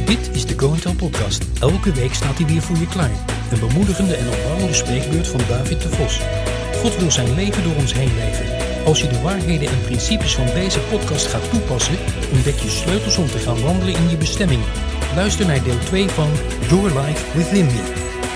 Dit is de Go & Tell podcast. Elke week staat hij weer voor je klaar. Een bemoedigende en opbouwende spreekbeurt van David de Vos. God wil zijn leven door ons heen leven. Als je de waarheden en principes van deze podcast gaat toepassen, ontdek je sleutels om te gaan wandelen in je bestemming. Luister naar deel 2 van Your Life Within Me.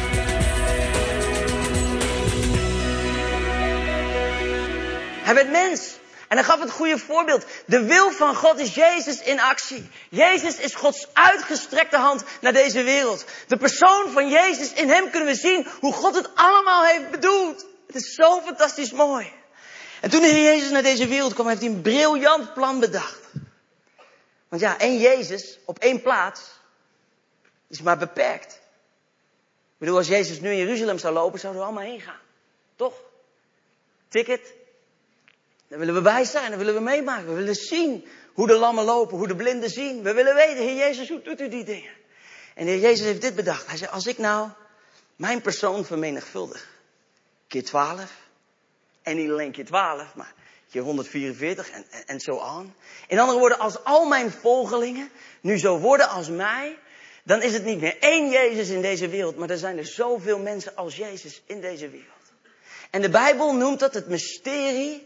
Hij werd mens. En hij gaf het goede voorbeeld. De wil van God is Jezus in actie. Jezus is Gods uitgestrekte hand naar deze wereld. De persoon van Jezus, in hem kunnen we zien hoe God het allemaal heeft bedoeld. Het is zo fantastisch mooi. En toen de Heer Jezus naar deze wereld kwam, heeft hij een briljant plan bedacht. Want ja, één Jezus op één plaats is maar beperkt. Ik bedoel, als Jezus nu in Jeruzalem zou lopen, zouden we allemaal heen gaan. Toch? Ticket. Daar willen we bij zijn, daar willen we meemaken. We willen zien hoe de lammen lopen, hoe de blinden zien. We willen weten, Heer Jezus, hoe doet u die dingen? En de Heer Jezus heeft dit bedacht. Hij zei, als ik nou mijn persoon vermenigvuldig, keer 12, en niet alleen keer 12, maar keer 144 en zo aan. In andere woorden, als al mijn volgelingen nu zo worden als mij, dan is het niet meer één Jezus in deze wereld, maar er zijn er zoveel mensen als Jezus in deze wereld. En de Bijbel noemt dat het mysterie.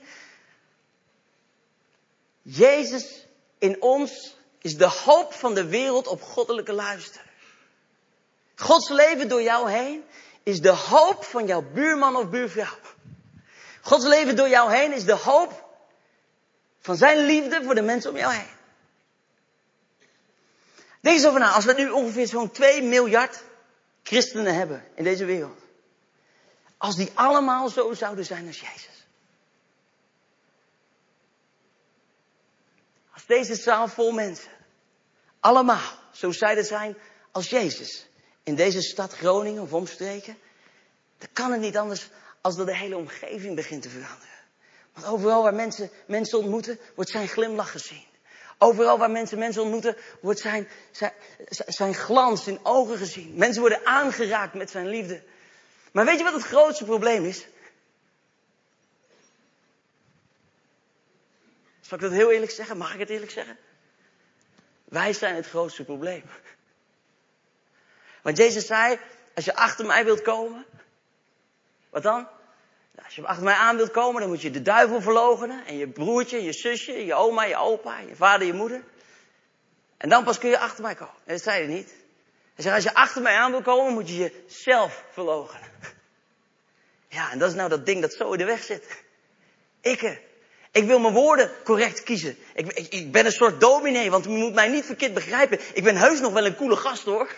Jezus in ons is de hoop van de wereld op goddelijke luister. Gods leven door jou heen is de hoop van jouw buurman of buurvrouw. Gods leven door jou heen is de hoop van zijn liefde voor de mensen om jou heen. Denk eens over na, als we nu ongeveer zo'n 2 miljard christenen hebben in deze wereld. Als die allemaal zo zouden zijn als Jezus. Als deze zaal vol mensen allemaal zo zouden zijn als Jezus in deze stad Groningen of omstreken, dan kan het niet anders als dat de hele omgeving begint te veranderen. Want overal waar mensen ontmoeten, wordt zijn glimlach gezien. Overal waar mensen ontmoeten, wordt zijn glans in ogen gezien. Mensen worden aangeraakt met zijn liefde. Maar weet je wat het grootste probleem is? Zal ik dat heel eerlijk zeggen? Mag ik het eerlijk zeggen? Wij zijn het grootste probleem. Want Jezus zei, als je achter mij wilt komen, wat dan? Nou, als je achter mij aan wilt komen, dan moet je de duivel verloochenen. En je broertje, je zusje, je oma, je opa, je vader, je moeder. En dan pas kun je achter mij komen. En dat zei hij niet. Hij zei, als je achter mij aan wilt komen, moet je jezelf verloochenen. Ja, en dat is nou dat ding dat zo in de weg zit. Ik wil mijn woorden correct kiezen. Ik ben een soort dominee, want u moet mij niet verkeerd begrijpen. Ik ben heus nog wel een coole gast, hoor.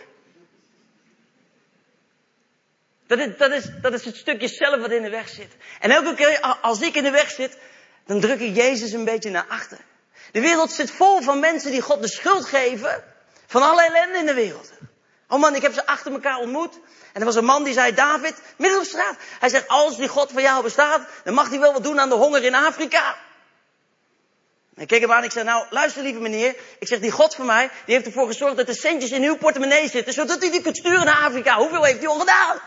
Dat is het stukje zelf wat in de weg zit. En elke keer als ik in de weg zit, dan druk ik Jezus een beetje naar achter. De wereld zit vol van mensen die God de schuld geven van alle ellende in de wereld. Oh man, ik heb ze achter elkaar ontmoet. En er was een man die zei, David, midden op straat. Hij zegt, als die God van jou bestaat, dan mag hij wel wat doen aan de honger in Afrika. En ik keek hem aan en ik zei, nou, luister lieve meneer. Ik zeg, die God van mij, die heeft ervoor gezorgd dat de centjes in uw portemonnee zitten, zodat u die kunt sturen naar Afrika. Hoeveel heeft hij al gedaan?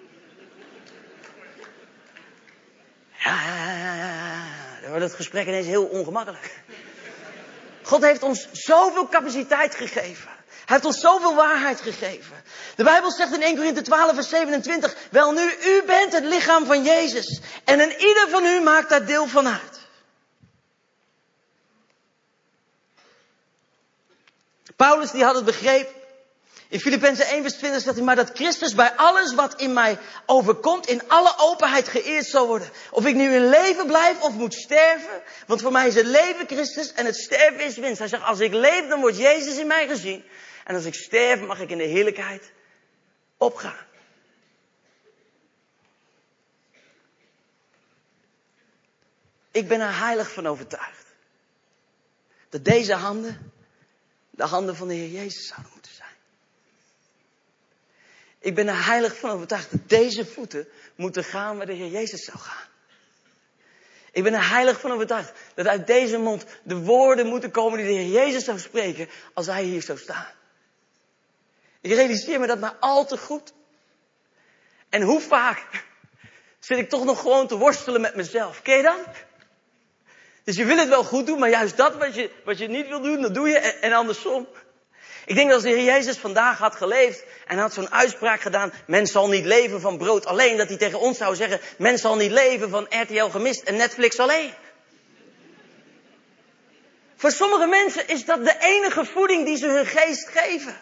Ja. Dan wordt het gesprek ineens heel ongemakkelijk. God heeft ons zoveel capaciteit gegeven. Hij heeft ons zoveel waarheid gegeven. De Bijbel zegt in 1 Korinthe 12 vers 27. Wel nu, u bent het lichaam van Jezus. En een ieder van u maakt daar deel van uit. Paulus die had het begrepen. In Filippenzen 1 vers 20 zegt hij, maar dat Christus bij alles wat in mij overkomt in alle openheid geëerd zal worden. Of ik nu in leven blijf of moet sterven. Want voor mij is het leven Christus en het sterven is winst. Hij zegt, als ik leef dan wordt Jezus in mij gezien. En als ik sterf mag ik in de heerlijkheid opgaan. Ik ben er heilig van overtuigd. Dat deze handen de handen van de Heer Jezus zouden moeten zijn. Ik ben er heilig van overtuigd dat deze voeten moeten gaan waar de Heer Jezus zou gaan. Ik ben er heilig van overtuigd dat uit deze mond de woorden moeten komen die de Heer Jezus zou spreken als hij hier zou staan. Ik realiseer me dat maar al te goed. En hoe vaak zit ik toch nog gewoon te worstelen met mezelf. Ken je dat? Dus je wil het wel goed doen, maar juist dat wat je niet wil doen, dat doe je en andersom. Ik denk dat als de Heer Jezus vandaag had geleefd en hij had zo'n uitspraak gedaan, men zal niet leven van brood alleen, dat hij tegen ons zou zeggen, men zal niet leven van RTL Gemist en Netflix alleen. Voor sommige mensen is dat de enige voeding die ze hun geest geven.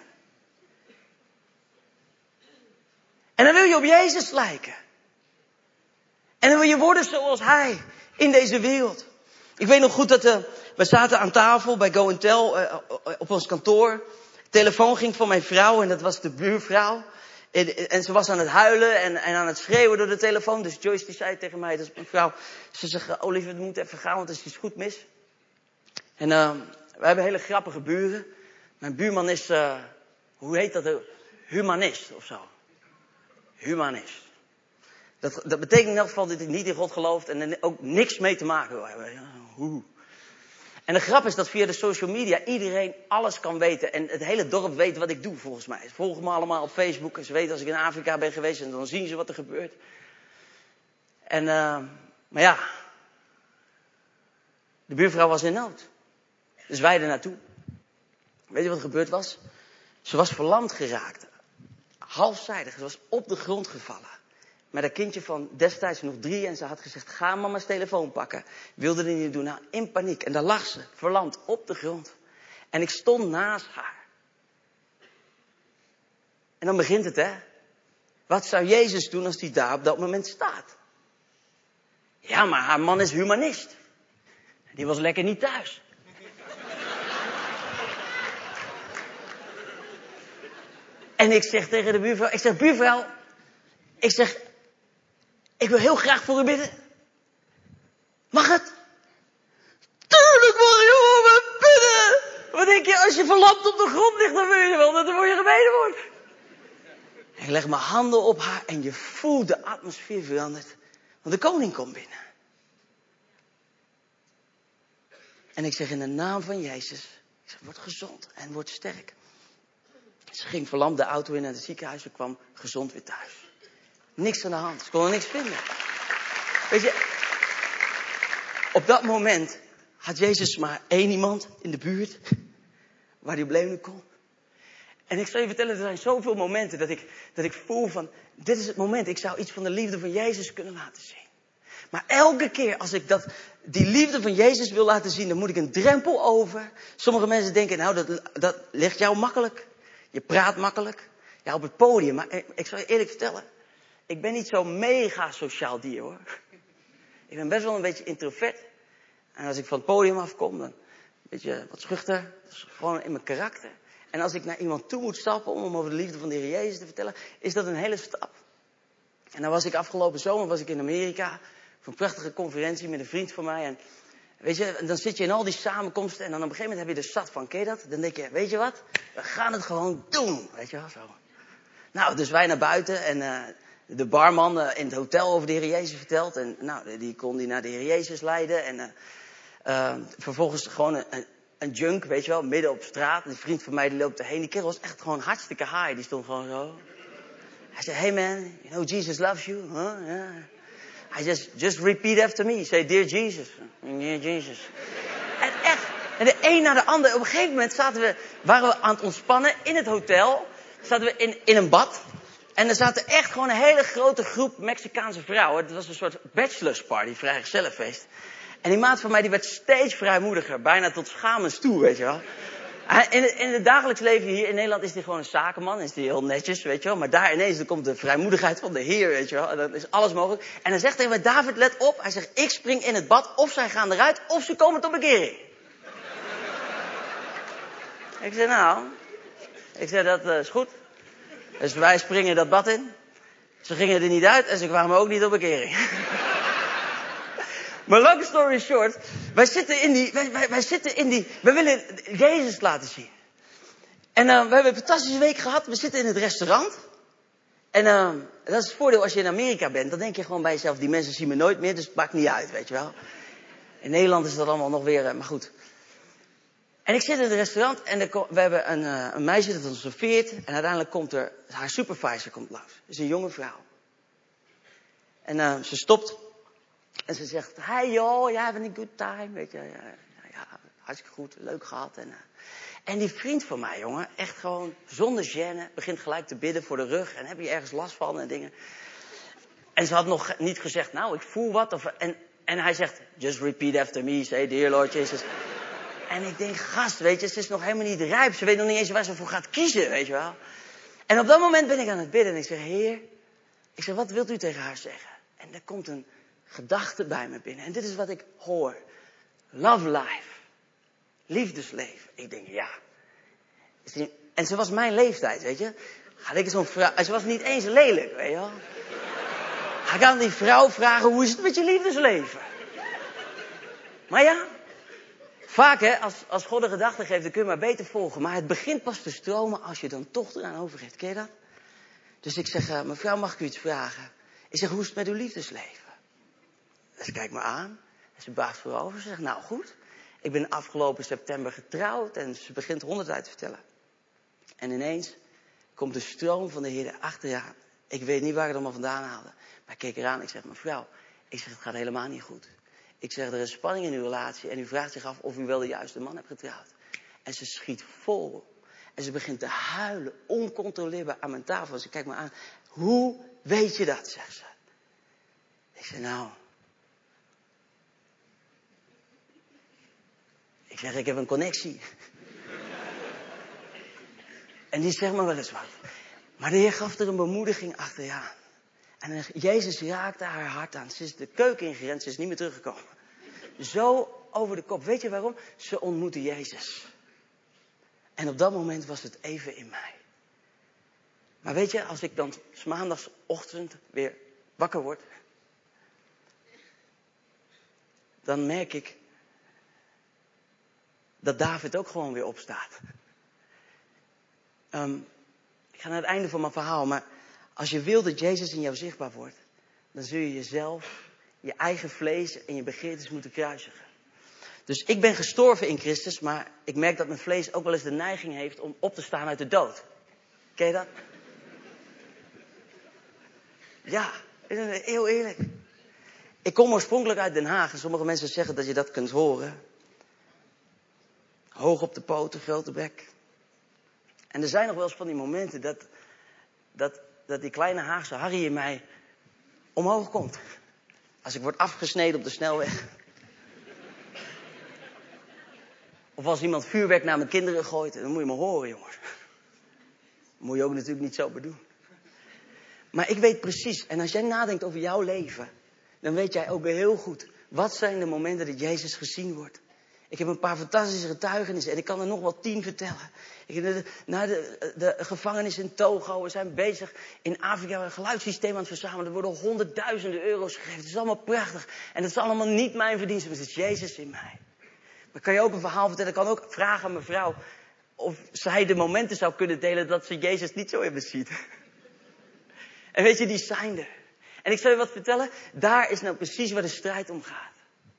En dan wil je op Jezus lijken. En dan wil je worden zoals Hij in deze wereld. Ik weet nog goed dat we zaten aan tafel bij Go & Tell op ons kantoor. De telefoon ging van mijn vrouw en dat was de buurvrouw. En ze was aan het huilen en aan het schreeuwen door de telefoon. Dus Joyce die zei tegen mij, dat is mijn vrouw. Ze zegt, Oliver, we moeten even gaan, want er is iets goed mis. En we hebben hele grappige buren. Mijn buurman is, hoe heet dat? Humanist of zo. Humanist. Dat betekent in elk geval dat hij niet in God gelooft en er ook niks mee te maken wil hebben. Ja, en de grap is dat via de social media iedereen alles kan weten. En het hele dorp weet wat ik doe volgens mij. Ze volgen me allemaal op Facebook en ze weten als ik in Afrika ben geweest en dan zien ze wat er gebeurt. En, maar ja, de buurvrouw was in nood. Dus wij er naartoe. Weet je wat er gebeurd was? Ze was verlamd geraakt. Halfzijdig. Ze was op de grond gevallen. Met een kindje van destijds nog 3 en ze had gezegd, ga mama's telefoon pakken. Wilde er niet doen. Nou, in paniek. En daar lag ze, verlamd, op de grond. En ik stond naast haar. En dan begint het, hè. Wat zou Jezus doen als hij daar op dat moment staat? Ja, maar haar man is humanist. Die was lekker niet thuis. En ik zeg tegen de buurvrouw, buurvrouw, ik wil heel graag voor u bidden. Mag het? Tuurlijk mag je voor me bidden. Wat denk je, als je verlamd op de grond ligt, dan wil je wel dat er voor je gebeden wordt. Ik leg mijn handen op haar en je voelt de atmosfeer verandert. Want de koning komt binnen. En ik zeg in de naam van Jezus, ik zeg, word gezond en word sterk. Ze ging verlamd de auto in naar het ziekenhuis en kwam gezond weer thuis. Niks aan de hand. Ze kon er niks vinden. Weet je, op dat moment had Jezus maar 1 iemand in de buurt waar hij op leven kon. En ik zal je vertellen, er zijn zoveel momenten dat ik voel van, dit is het moment. Ik zou iets van de liefde van Jezus kunnen laten zien. Maar elke keer als ik die liefde van Jezus wil laten zien, dan moet ik een drempel over. Sommige mensen denken, nou dat ligt jou makkelijk. Je praat makkelijk. Ja, op het podium. Maar ik zal je eerlijk vertellen. Ik ben niet zo'n mega sociaal dier, hoor. Ik ben best wel een beetje introvert. En als ik van het podium afkom, dan een beetje wat schuchter. Dat is gewoon in mijn karakter. En als ik naar iemand toe moet stappen om over de liefde van de Heer Jezus te vertellen, is dat een hele stap. En dan was ik afgelopen zomer in Amerika voor een prachtige conferentie met een vriend van mij. En weet je, dan zit je in al die samenkomsten en dan op een gegeven moment heb je er zat van. Ken je dat? Dan denk je, weet je wat? We gaan het gewoon doen. Weet je wel, zo. Nou, dus wij naar buiten en de barman in het hotel over de Heer Jezus vertelt. En nou, die kon die naar de Heer Jezus leiden. En vervolgens gewoon een junk, weet je wel, midden op straat. En die vriend van mij die loopt erheen. Die kerel was echt gewoon hartstikke high. Die stond gewoon zo. Hij zei, hey man, you know Jesus loves you. Huh? Yeah. Hij just repeat after me. Say, dear Jesus. Dear Jesus. En echt. En de een na de ander. Op een gegeven moment waren we aan het ontspannen in het hotel. Zaten we in een bad. En er zaten echt gewoon een hele grote groep Mexicaanse vrouwen. Het was een soort bachelorsparty, vrijgezellenfeest. En die maat van mij die werd steeds vrijmoediger. Bijna tot schamens toe, weet je wel. In het dagelijks leven hier in Nederland is hij gewoon een zakenman. Is hij heel netjes, weet je wel. Maar daar ineens komt de vrijmoedigheid van de Heer, weet je wel. En dan is alles mogelijk. En dan zegt hij tegen mij, David, let op. Hij zegt, ik spring in het bad. Of zij gaan eruit, of ze komen tot bekering. Ik zei, nou. Ik zei, dat is goed. Dus wij springen dat bad in. Ze gingen er niet uit en ze kwamen ook niet op bekering. Maar long story short, wij willen Jezus laten zien. En we hebben een fantastische week gehad. We zitten in het restaurant. En dat is het voordeel als je in Amerika bent. Dan denk je gewoon bij jezelf, die mensen zien me nooit meer, dus het maakt niet uit, weet je wel. In Nederland is dat allemaal nog weer, maar goed. En ik zit in het restaurant en we hebben een meisje dat ons serveert. En uiteindelijk komt haar supervisor komt langs. Dat is een jonge vrouw. En ze stopt. En ze zegt, hi joh, you having a good time? Weet je, ja, hartstikke goed, leuk gehad. En die vriend van mij, jongen, echt gewoon zonder gêne, begint gelijk te bidden voor de rug. En heb je ergens last van en dingen. En ze had nog niet gezegd, nou, ik voel wat. En hij zegt, just repeat after me, say, dear Lord Jesus. En ik denk, gast, weet je, ze is nog helemaal niet rijp. Ze weet nog niet eens waar ze voor gaat kiezen, weet je wel. En op dat moment ben ik aan het bidden en ik zeg, Heer, ik zeg, wat wilt u tegen haar zeggen? En er komt een gedachte bij me binnen. En dit is wat ik hoor. Love life. Liefdesleven. Ik denk, ja. En ze was mijn leeftijd, weet je. Ga ik zo'n vrouw... En ze was niet eens lelijk, weet je wel. Ga ik aan die vrouw vragen, hoe is het met je liefdesleven? Maar ja, vaak hè, als God een gedachte geeft, dan kun je maar beter volgen. Maar het begint pas te stromen als je dan toch eraan overgeeft. Ken je dat? Dus ik zeg, mevrouw, mag ik u iets vragen? Ik zeg, hoe is het met uw liefdesleven? En ze kijkt me aan. En ze buigt voorover. Ze zegt, nou goed. Ik ben afgelopen september getrouwd. En ze begint 100 uit te vertellen. En ineens komt de stroom van de Heer achter je aan. Ik weet niet waar ik het allemaal vandaan haalde. Maar ik keek eraan. Ik zeg, mevrouw. Ik zeg, het gaat helemaal niet goed. Ik zeg, er is spanning in uw relatie. En u vraagt zich af of u wel de juiste man hebt getrouwd. En ze schiet vol. En ze begint te huilen. Oncontroleerbaar aan mijn tafel. Ze kijkt me aan. Hoe weet je dat, zegt ze. Ik zeg, nou. Ik zeg, ik heb een connectie. En die zegt me wel eens wat. Maar de Heer gaf er een bemoediging achter je aan. En Jezus raakte haar hart aan. Ze is de keuken ingerend, ze is niet meer teruggekomen. Zo over de kop. Weet je waarom? Ze ontmoette Jezus. En op dat moment was het even in mij. Maar weet je, als ik dan 's maandagochtend weer wakker word. Dan merk ik dat David ook gewoon weer opstaat. Ik ga naar het einde van mijn verhaal. Maar als je wil dat Jezus in jou zichtbaar wordt. Dan zul je jezelf, je eigen vlees en je begeertes moeten kruisigen. Dus ik ben gestorven in Christus. Maar ik merk dat mijn vlees ook wel eens de neiging heeft om op te staan uit de dood. Ken je dat? Ja, heel eerlijk. Ik kom oorspronkelijk uit Den Haag. En sommige mensen zeggen dat je dat kunt horen. Hoog op de poten, grote bek. En er zijn nog wel eens van die momenten dat die kleine Haagse Harry in mij omhoog komt. Als ik word afgesneden op de snelweg. Of als iemand vuurwerk naar mijn kinderen gooit. Dan moet je me horen, jongens. Dat moet je ook natuurlijk niet zo bedoelen. Maar ik weet precies. En als jij nadenkt over jouw leven. Dan weet jij ook weer heel goed. Wat zijn de momenten dat Jezus gezien wordt. Ik heb een paar fantastische getuigenissen. En ik kan er nog wel 10 vertellen. Naar de gevangenis in Togo. We zijn bezig in Afrika een geluidssysteem aan het verzamelen. Er worden honderdduizenden euro's gegeven. Het is allemaal prachtig. En het is allemaal niet mijn verdienste. Maar het is Jezus in mij. Maar kan je ook een verhaal vertellen. Ik kan ook vragen aan mijn vrouw. Of zij de momenten zou kunnen delen dat ze Jezus niet zo in me ziet. En weet je, die zijn er. En ik zal je wat vertellen. Daar is nou precies waar de strijd om gaat.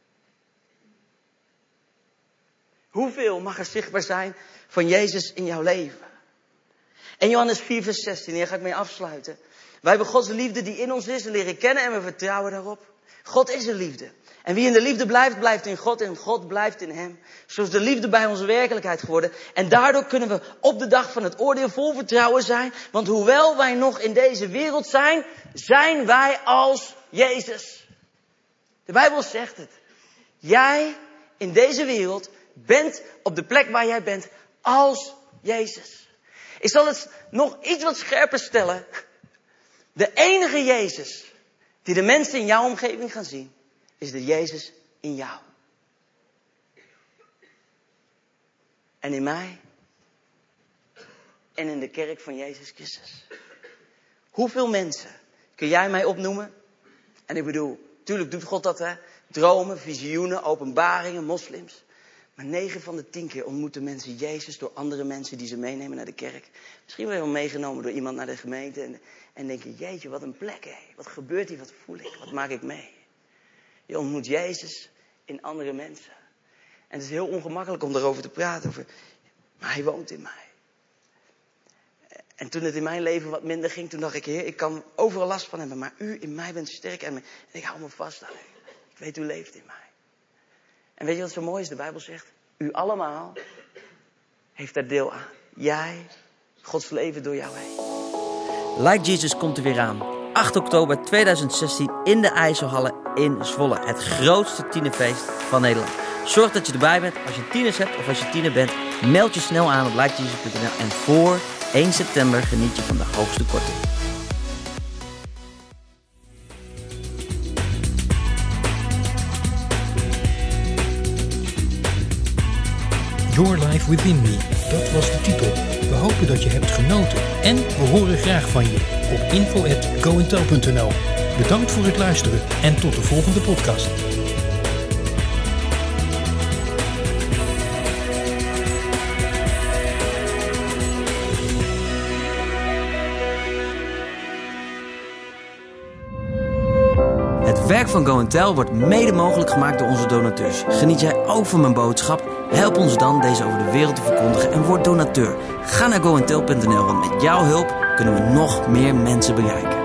Hoeveel mag er zichtbaar zijn van Jezus in jouw leven? En Johannes 4 vers 16, hier ga ik mee afsluiten. Wij hebben Gods liefde die in ons is leren kennen en we vertrouwen daarop. God is een liefde. En wie in de liefde blijft, blijft in God en God blijft in hem. Zo is de liefde bij onze werkelijkheid geworden. En daardoor kunnen we op de dag van het oordeel vol vertrouwen zijn. Want hoewel wij nog in deze wereld zijn, zijn wij als Jezus. De Bijbel zegt het. Jij in deze wereld bent op de plek waar jij bent als Jezus. Ik zal het nog iets wat scherper stellen. De enige Jezus die de mensen in jouw omgeving gaan zien, is de Jezus in jou. En in mij. En in de kerk van Jezus Christus. Hoeveel mensen kun jij mij opnoemen? En ik bedoel, tuurlijk doet God dat, hè. Dromen, visioenen, openbaringen, moslims. Maar 9 van de 10 keer ontmoeten mensen Jezus door andere mensen die ze meenemen naar de kerk. Misschien wel meegenomen door iemand naar de gemeente. En denken, jeetje, wat een plek, hé. Wat gebeurt hier, wat voel ik, wat maak ik mee? Je ontmoet Jezus in andere mensen. En het is heel ongemakkelijk om daarover te praten. Maar hij woont in mij. En toen het in mijn leven wat minder ging, toen dacht ik, Heer, ik kan overal last van hebben. Maar u in mij bent sterk en ik hou me vast aan u. Ik weet, u leeft in mij. En weet je wat zo mooi is? De Bijbel zegt, U allemaal heeft daar deel aan. Jij, Gods leven door jou heen. Like Jesus komt er weer aan. 8 oktober 2016 in de IJsselhallen in Zwolle. Het grootste tienerfeest van Nederland. Zorg dat je erbij bent. Als je tieners hebt of als je tiener bent, meld je snel aan op likejesus.nl. En voor 1 september geniet je van de hoogste korting. Your Life Within Me, dat was de titel. We hopen dat je hebt genoten en we horen graag van je op info@goandtell.nl. Bedankt voor het luisteren en tot de volgende podcast. Het werk van Go and Tell wordt mede mogelijk gemaakt door onze donateurs. Geniet jij ook van mijn boodschap? Help ons dan deze over de wereld te verkondigen en word donateur. Ga naar goandtell.nl, want met jouw hulp kunnen we nog meer mensen bereiken.